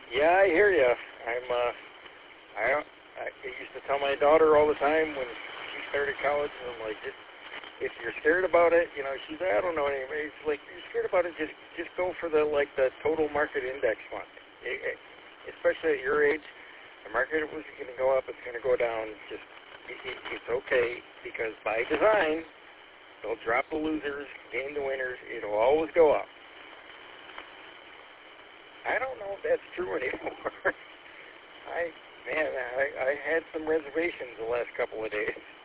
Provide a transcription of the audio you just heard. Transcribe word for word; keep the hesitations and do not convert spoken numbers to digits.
Yeah, I hear you. I'm, uh, I, I used to tell my daughter all the time when she started college, and I'm like, just, if you're scared about it, you know, she's like, I don't know anybody. It's like, if you're scared about it, just, just go for the, like, the total market index fund. It, it, especially at your age, the market was going to go up, it's going to go down. Just, it, it, it's okay, because by design, they'll drop the losers, gain the winners. It'll always go up. I don't know if that's true anymore. I, man, I, I had some reservations the last couple of days.